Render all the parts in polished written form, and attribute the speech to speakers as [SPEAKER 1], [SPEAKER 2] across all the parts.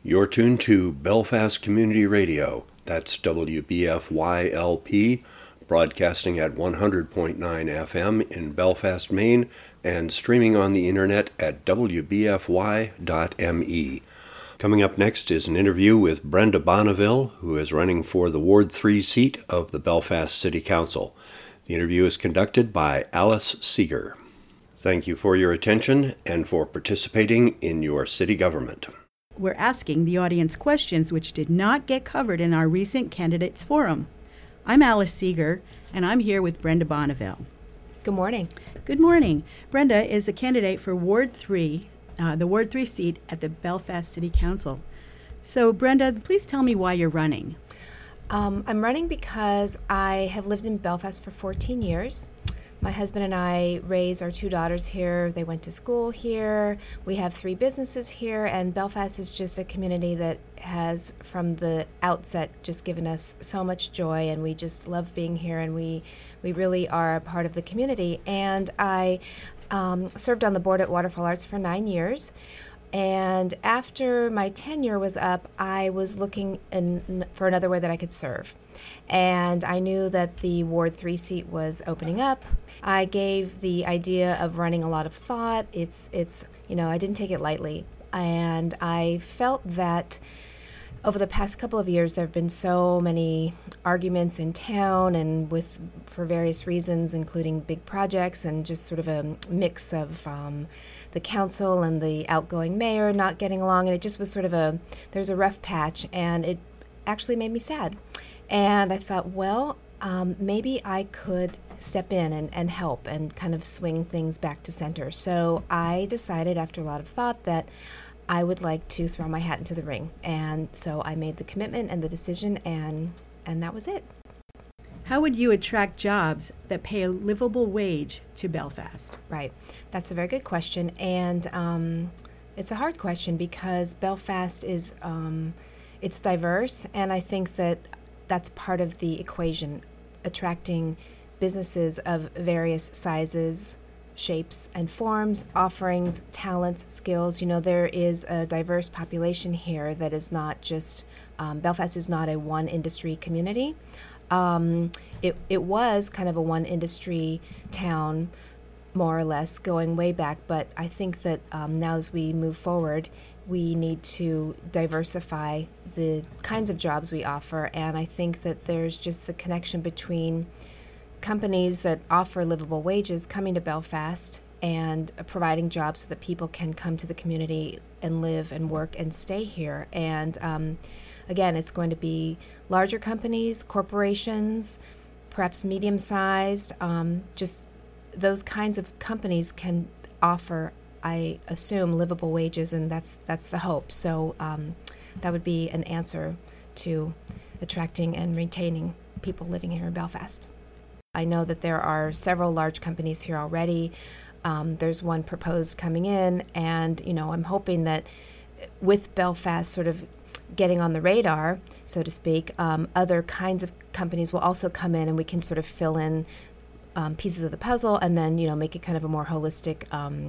[SPEAKER 1] You're tuned to Belfast Community Radio. That's WBFYLP, broadcasting at 100.9 FM in Belfast, Maine, and streaming on the internet at wbfy.me. Coming up next is an interview with Brenda Bonneville, who is running for the Ward 3 seat of the Belfast City Council. The interview is conducted by Alice Seeger. Thank you for your attention and for participating in your city government.
[SPEAKER 2] We're asking the audience questions which did not get covered in our recent candidates forum. I'm Alice Seeger, and I'm here with Brenda Bonneville.
[SPEAKER 3] Good morning.
[SPEAKER 2] Good morning. Brenda is a candidate for Ward 3, the Ward 3 seat at the Belfast City Council. So, Brenda, please tell me why you're running.
[SPEAKER 3] I'm running because I have lived in Belfast for 14 years. My husband and I raised our two daughters here. They went to school here. We have 3 businesses here, and Belfast is just a community that has, from the outset, just given us so much joy, and we just love being here, and we really are a part of the community. And I served on the board at Waterfall Arts for 9 years. And after my tenure was up, I was looking for another way that I could serve. And I knew that the Ward 3 seat was opening up. I gave the idea of running a lot of thought. It's I didn't take it lightly. And I felt that over the past couple of years, there have been so many arguments in town and for various reasons, including big projects and just sort of a mix of the council and the outgoing mayor not getting along. And it just was sort of there's a rough patch, and it actually made me sad. And I thought, well, maybe I could step in and help and kind of swing things back to center. So I decided after a lot of thought that I would like to throw my hat into the ring. And so I made the commitment and the decision, and that was it.
[SPEAKER 2] How would you attract jobs that pay a livable wage to Belfast?
[SPEAKER 3] Right. That's a very good question. And it's a hard question because Belfast is, it's diverse. And I think that that's part of the equation, attracting businesses of various sizes, shapes, and forms, offerings, talents, skills. There is a diverse population here that is not just, Belfast is not a one industry community. It was kind of a one industry town, more or less, going way back, but I think that now as we move forward, we need to diversify the kinds of jobs we offer, and I think that there's just the connection between companies that offer livable wages coming to Belfast and providing jobs so that people can come to the community and live and work and stay here. And again, it's going to be larger companies, corporations, perhaps medium-sized, just those kinds of companies can offer, I assume, livable wages, and that's the hope. So that would be an answer to attracting and retaining people living here in Belfast. I know that there are several large companies here already. There's one proposed coming in, and I'm hoping that with Belfast sort of getting on the radar, so to speak, other kinds of companies will also come in, and we can sort of fill in pieces of the puzzle, and then make it kind of a more holistic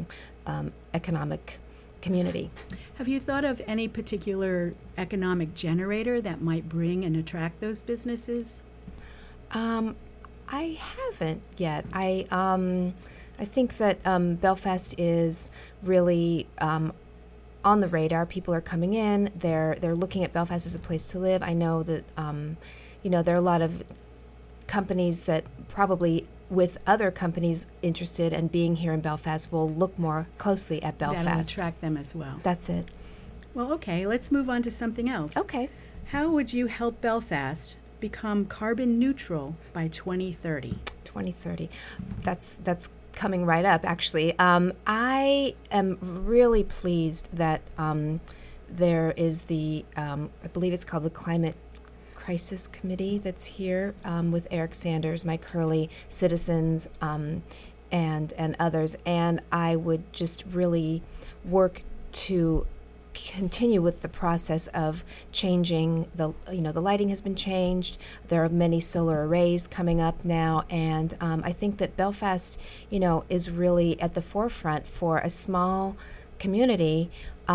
[SPEAKER 3] economic community.
[SPEAKER 2] Have you thought of any particular economic generator that might bring and attract those businesses?
[SPEAKER 3] I haven't yet. I think that Belfast is really on the radar. People are coming in. They're looking at Belfast as a place to live. I know that there are a lot of companies that probably, with other companies interested in being here in Belfast, will look more closely at Belfast.
[SPEAKER 2] That'll attract them as well.
[SPEAKER 3] That's it.
[SPEAKER 2] Well, okay. Let's move on to something else.
[SPEAKER 3] Okay.
[SPEAKER 2] How would you help Belfast become carbon neutral by 2030?
[SPEAKER 3] 2030. That's coming right up, actually. I am really pleased that there is I believe it's called the Climate Crisis Committee that's here with Eric Sanders, Mike Hurley, citizens, and others. And I would just really work to continue with the process of changing the lighting has been changed. There are many solar arrays coming up now, and I think that Belfast, is really at the forefront for a small community,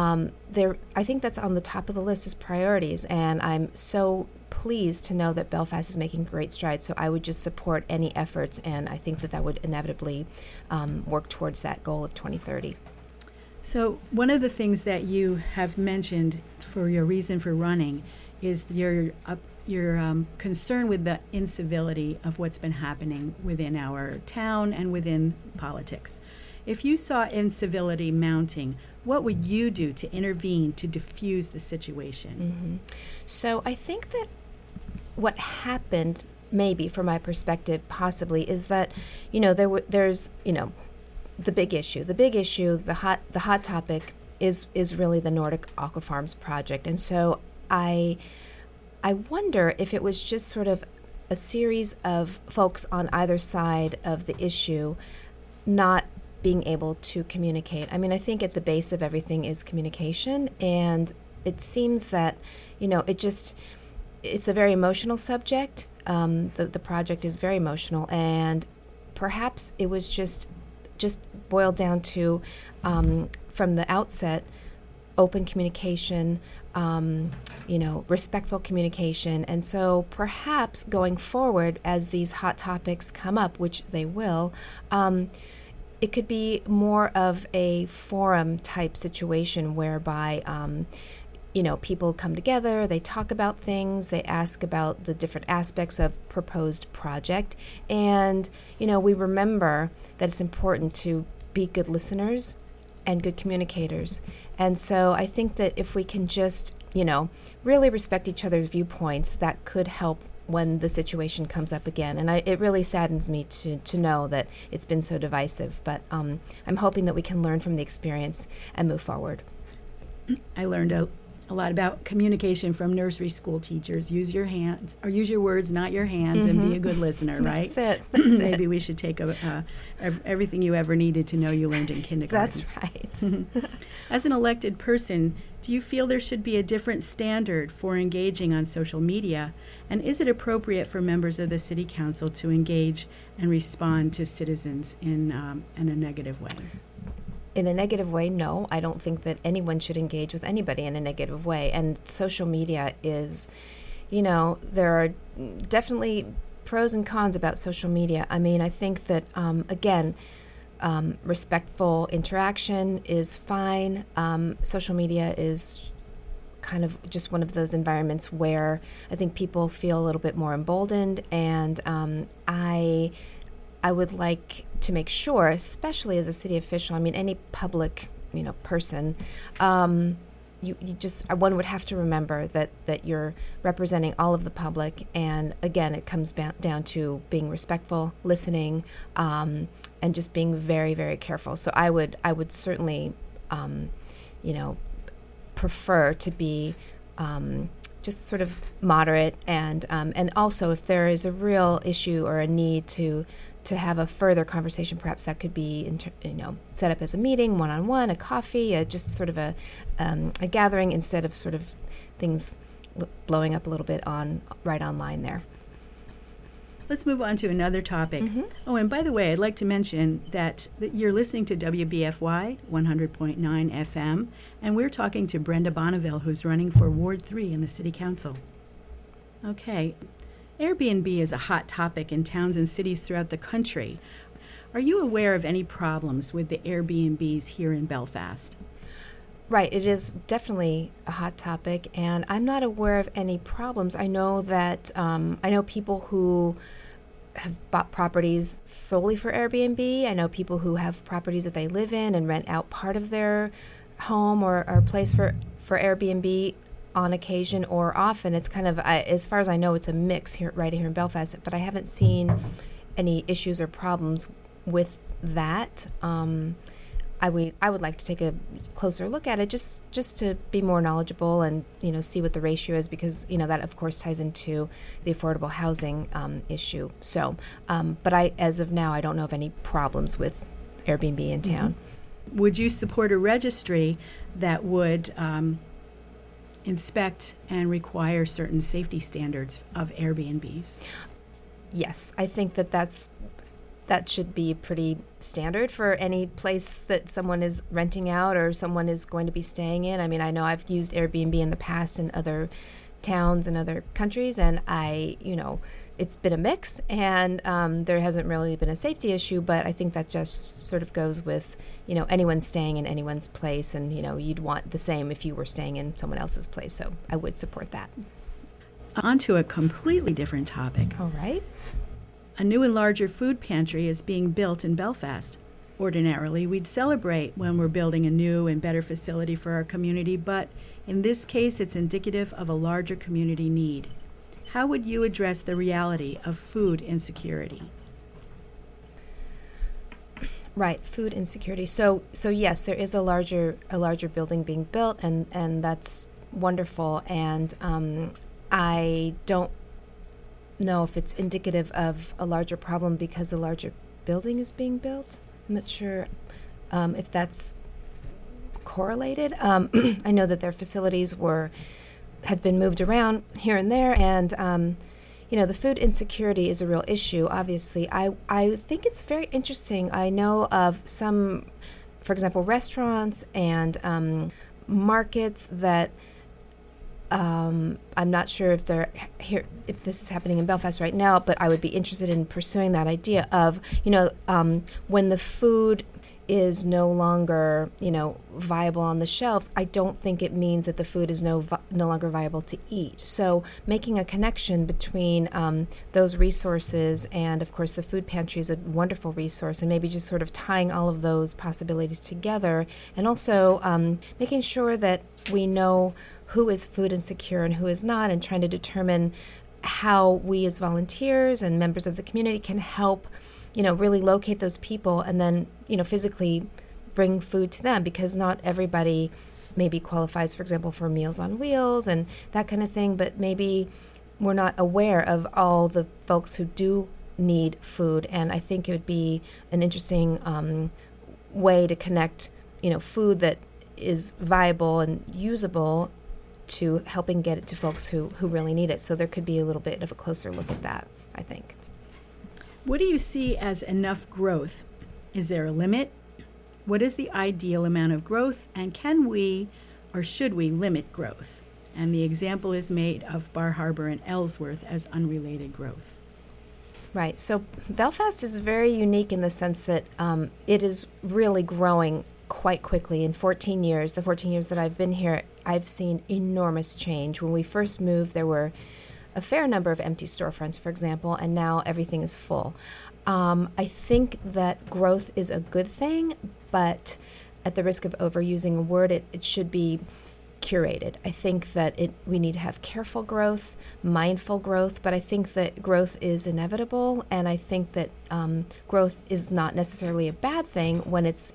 [SPEAKER 3] I think that's on the top of the list as priorities, and I'm so pleased to know that Belfast is making great strides. So I would just support any efforts, and I think that would inevitably work towards that goal of 2030.
[SPEAKER 2] So one of the things that you have mentioned for your reason for running is your concern with the incivility of what's been happening within our town and within politics. If you saw incivility mounting, what would you do to intervene to diffuse the situation?
[SPEAKER 3] Mm-hmm. So I think that what happened, maybe from my perspective, possibly, is that there's the big issue, the hot topic is really the Nordic Aquafarms project, and so I wonder if it was just sort of a series of folks on either side of the issue not being able to communicate. I mean, I think at the base of everything is communication, and it seems that, it's a very emotional subject. The project is very emotional, and perhaps it was just boiled down to, from the outset, open communication, respectful communication. And so perhaps going forward, as these hot topics come up, which they will, it could be more of a forum type situation whereby, people come together, they talk about things, they ask about the different aspects of proposed project, and, we remember that it's important to be good listeners and good communicators. And so I think that if we can just, really respect each other's viewpoints, that could help when the situation comes up again. And it really saddens me to know that it's been so divisive, but I'm hoping that we can learn from the experience and move forward.
[SPEAKER 2] I learned a lot about communication from nursery school teachers. Use your hands, or use your words, not your hands,
[SPEAKER 3] Mm-hmm.
[SPEAKER 2] and be a good listener, right?
[SPEAKER 3] That's
[SPEAKER 2] Maybe we should take everything you ever needed to know you learned in kindergarten.
[SPEAKER 3] That's right.
[SPEAKER 2] As an elected person, do you feel there should be a different standard for engaging on social media? And is it appropriate for members of the City Council to engage and respond to citizens in a negative way?
[SPEAKER 3] In a negative way, no. I don't think that anyone should engage with anybody in a negative way. And social media is, there are definitely pros and cons about social media. I mean, I think that, again, respectful interaction is fine. Social media is kind of just one of those environments where I think people feel a little bit more emboldened, and I would like to make sure, especially as a city official, I mean, any public, person, one would have to remember that you're representing all of the public, and again, it comes down to being respectful, listening, and just being very, very careful. So I would certainly, prefer to be just sort of moderate, and also if there is a real issue or a need to have a further conversation, perhaps that could be set up as a meeting, one-on-one, a coffee, just sort of a gathering, instead of sort of things blowing up a little bit right online there.
[SPEAKER 2] Let's move on to another topic.
[SPEAKER 3] Mm-hmm.
[SPEAKER 2] Oh, and by the way, I'd like to mention that you're listening to WBFY 100.9 FM, and we're talking to Brenda Bonneville, who's running for Ward 3 in the City Council. Okay. Airbnb is a hot topic in towns and cities throughout the country. Are you aware of any problems with the Airbnbs here in Belfast?
[SPEAKER 3] Right, it is definitely a hot topic, and I'm not aware of any problems. I know that I know people who have bought properties solely for Airbnb. I know people who have properties that they live in and rent out part of their home or place for Airbnb on occasion or often. It's kind of, as far as I know, it's a mix right here in Belfast, but I haven't seen any issues or problems with that. I would like to take a closer look at it just to be more knowledgeable and see what the ratio is, because that of course ties into the affordable housing issue. So, but as of now, I don't know of any problems with Airbnb in town.
[SPEAKER 2] Mm-hmm. Would you support a registry that would inspect and require certain safety standards of Airbnbs?
[SPEAKER 3] Yes, I think that's that should be pretty standard for any place that someone is renting out or someone is going to be staying in. I mean, I know I've used Airbnb in the past in other towns and other countries, and it's been a mix, and there hasn't really been a safety issue, but I think that just sort of goes with, anyone staying in anyone's place, and, you'd want the same if you were staying in someone else's place, so I would support that.
[SPEAKER 2] On to a completely different topic.
[SPEAKER 3] All right.
[SPEAKER 2] A new and larger food pantry is being built in Belfast. Ordinarily, we'd celebrate when we're building a new and better facility for our community, but in this case, it's indicative of a larger community need. How would you address the reality of food insecurity?
[SPEAKER 3] Right, food insecurity. So yes, there is a larger building being built, and that's wonderful. And I don't know if it's indicative of a larger problem because a larger building is being built. I'm not sure if that's correlated. I know that their facilities had been moved around here and there, and the food insecurity is a real issue. Obviously, I think it's very interesting. I know of some, for example, restaurants and markets that I'm not sure if they're here, if this is happening in Belfast right now, but I would be interested in pursuing that idea of, when the food is no longer, viable on the shelves, I don't think it means that the food is no longer viable to eat. So making a connection between those resources and, of course, the food pantry is a wonderful resource, and maybe just sort of tying all of those possibilities together, and also making sure that we know who is food insecure and who is not, and trying to determine how we as volunteers and members of the community can help, really locate those people and then, physically bring food to them, because not everybody maybe qualifies, for example, for Meals on Wheels and that kind of thing, but maybe we're not aware of all the folks who do need food. And I think it would be an interesting way to connect, food that is viable and usable to helping get it to folks who really need it. So there could be a little bit of a closer look at that, I think.
[SPEAKER 2] What do you see as enough growth? Is there a limit? What is the ideal amount of growth, and can we or should we limit growth? And the example is made of Bar Harbor and Ellsworth as unrelated growth.
[SPEAKER 3] Right. So Belfast is very unique in the sense that it is really growing quite quickly. In 14 years, the 14 years that I've been here, I've seen enormous change. When we first moved, there were a fair number of empty storefronts, for example, and now everything is full. I think that growth is a good thing, but at the risk of overusing a word, it should be curated. I think that we need to have careful growth, mindful growth, but I think that growth is inevitable, and I think that growth is not necessarily a bad thing when it's,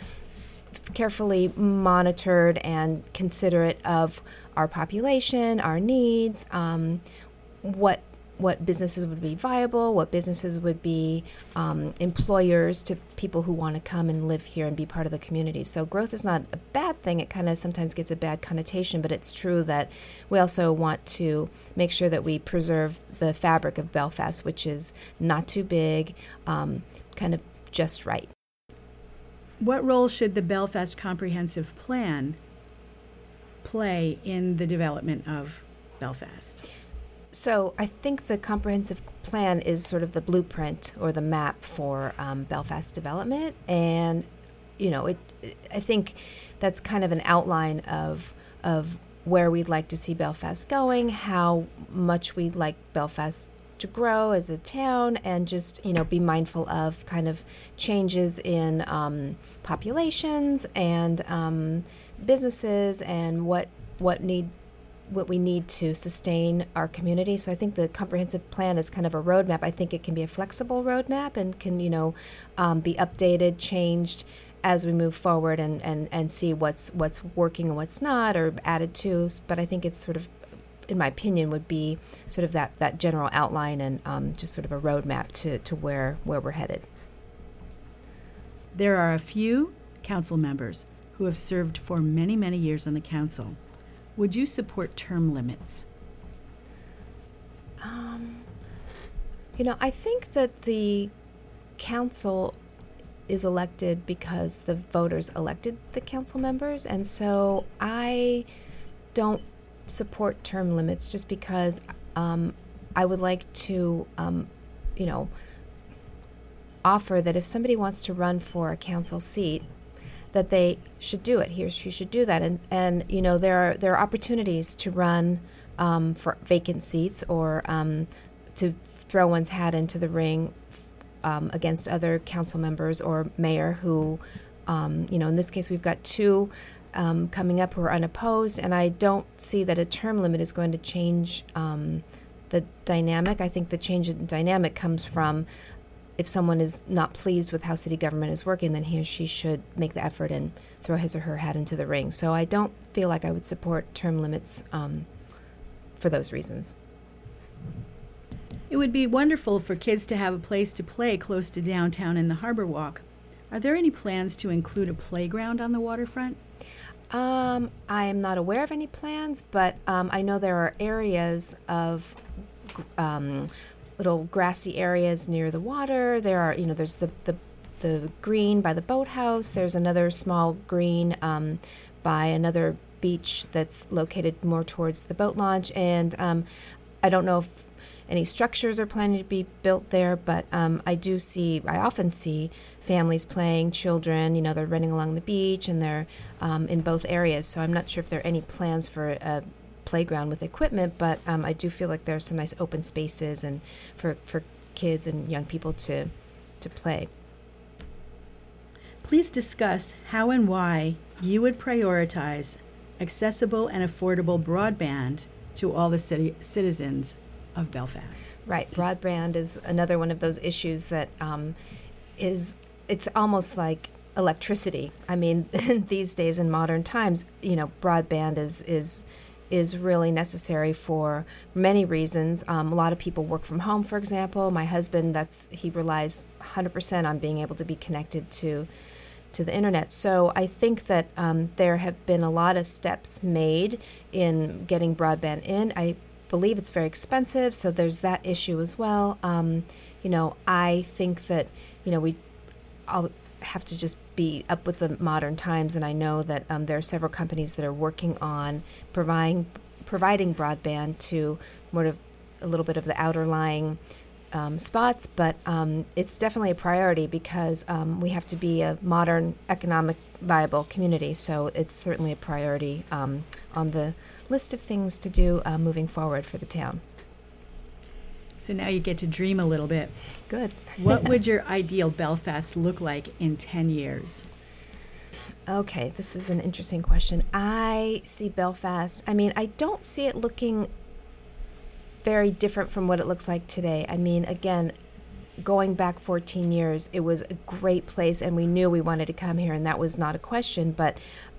[SPEAKER 3] carefully monitored and considerate of our population, our needs, what businesses would be viable, what businesses would be employers to people who want to come and live here and be part of the community. So growth is not a bad thing. It kind of sometimes gets a bad connotation, but it's true that we also want to make sure that we preserve the fabric of Belfast, which is not too big, kind of just right.
[SPEAKER 2] What role should the Belfast Comprehensive Plan play in the development of Belfast?
[SPEAKER 3] So I think the comprehensive plan is sort of the blueprint or the map for Belfast development, and I think that's kind of an outline of where we'd like to see Belfast going, how much we'd like Belfast to grow as a town, and just be mindful of kind of changes in populations and businesses and what we need to sustain our community. So I think the comprehensive plan is kind of a roadmap. I think it can be a flexible roadmap and can, be updated, changed as we move forward and see what's working and what's not, or added to. But I think it's sort of, in my opinion, would be sort of that general outline and just sort of a roadmap to where we're headed.
[SPEAKER 2] There are a few council members who have served for many, many years on the council. Would you support term limits?
[SPEAKER 3] I think that the council is elected because the voters elected the council members, and so I don't support term limits just because I would like to, offer that if somebody wants to run for a council seat, that they should do it. He or she should do that, and there are opportunities to run for vacant seats or to throw one's hat into the ring against other council members or mayor who, in this case we've got two coming up who are unopposed, and I don't see that a term limit is going to change the dynamic. I think the change in dynamic comes from if someone is not pleased with how city government is working, then he or she should make the effort and throw his or her hat into the ring. So I don't feel like I would support term limits for those reasons.
[SPEAKER 2] It would be wonderful for kids to have a place to play close to downtown in the Harbor Walk. Are there any plans to include a playground on the waterfront?
[SPEAKER 3] I am not aware of any plans, but I know there are areas of little grassy areas near the water. There are, there's the green by the boathouse. There's another small green by another beach that's located more towards the boat launch. And I don't know if any structures are planning to be built there, but I often see families playing, children, they're running along the beach and they're in both areas. So I'm not sure if there are any plans for a playground with equipment, but I do feel like there are some nice open spaces and for kids and young people to play.
[SPEAKER 2] Please discuss how and why you would prioritize accessible and affordable broadband to all the citizens of Belfast.
[SPEAKER 3] Right. Broadband is another one of those issues that it's almost like electricity. I mean, these days in modern times, broadband is really necessary for many reasons. A lot of people work from home, for example. My husband, he relies 100% on being able to be connected to the internet. So I think that there have been a lot of steps made in getting broadband in. I believe it's very expensive, so there's that issue as well. I think that, I'll have to just be up with the modern times, and I know that there are several companies that are working on providing broadband to more of a little bit of the outer lying spots, but it's definitely a priority because we have to be a modern, economic, viable community. So it's certainly a priority on the list of things to do moving forward for the town.
[SPEAKER 2] So now you get to dream a little bit.
[SPEAKER 3] Good.
[SPEAKER 2] What would your ideal Belfast look like in 10 years?
[SPEAKER 3] Okay, this is an interesting question. I see Belfast, I don't see it looking very different from what it looks like today. Again, going back 14 years, it was a great place and we knew we wanted to come here and that was not a question, but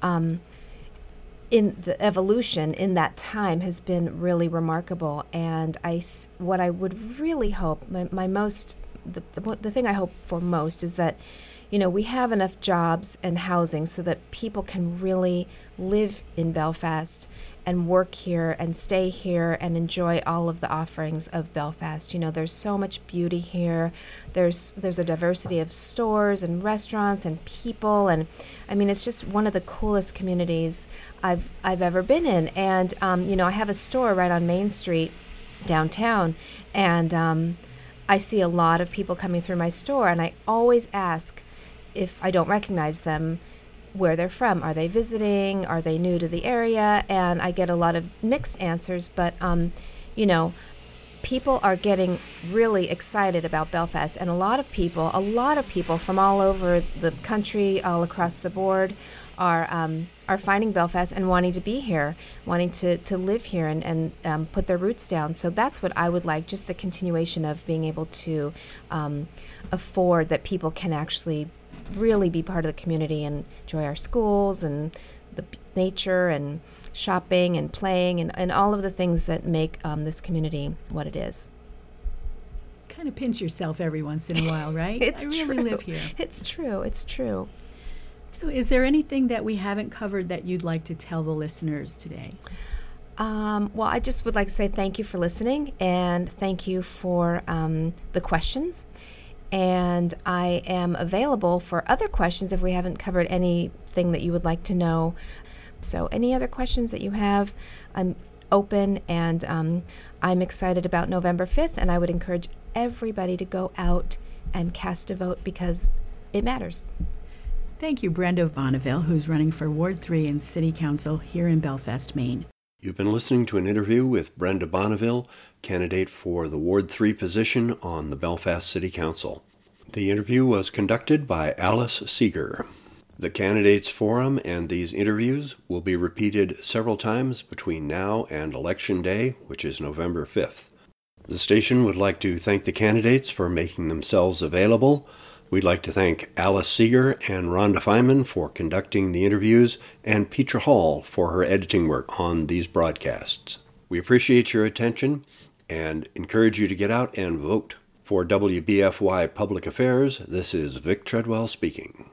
[SPEAKER 3] in the evolution in that time has been really remarkable. And what I would really hope, the thing I hope for most is that, we have enough jobs and housing so that people can really live in Belfast and work here and stay here and enjoy all of the offerings of Belfast. There's so much beauty here. There's a diversity of stores and restaurants and people, and it's just one of the coolest communities I've ever been in. And I have a store right on Main Street downtown, and I see a lot of people coming through my store, and I always ask if I don't recognize them where they're from. Are they visiting? Are they new to the area? And I get a lot of mixed answers, but people are getting really excited about Belfast, and a lot of people from all over the country, all across the board, are finding Belfast and wanting to be here, wanting to live here and put their roots down. So that's what I would like, just the continuation of being able to afford that people can actually really be part of the community and enjoy our schools and the nature and shopping and playing and all of the things that make this community what it is.
[SPEAKER 2] Kind of pinch yourself every once in a while, right?
[SPEAKER 3] It's
[SPEAKER 2] I really
[SPEAKER 3] true.
[SPEAKER 2] live here.
[SPEAKER 3] It's true.
[SPEAKER 2] So is there anything that we haven't covered that you'd like to tell the listeners today?
[SPEAKER 3] Well, I just would like to say thank you for listening and thank you for the questions. And I am available for other questions if we haven't covered anything that you would like to know. So any other questions that you have, I'm open, and I'm excited about November 5th, and I would encourage everybody to go out and cast a vote because it matters.
[SPEAKER 2] Thank you, Brenda Bonneville, who's running for Ward 3 in City Council here in Belfast, Maine.
[SPEAKER 1] You've been listening to an interview with Brenda Bonneville, candidate for the Ward 3 position on the Belfast City Council. The interview was conducted by Alice Seeger. The Candidates Forum and these interviews will be repeated several times between now and Election Day, which is November 5th. The station would like to thank the candidates for making themselves available. We'd like to thank Alice Seeger and Rhonda Feynman for conducting the interviews, and Petra Hall for her editing work on these broadcasts. We appreciate your attention and encourage you to get out and vote. For WBFY Public Affairs, this is Vic Treadwell speaking.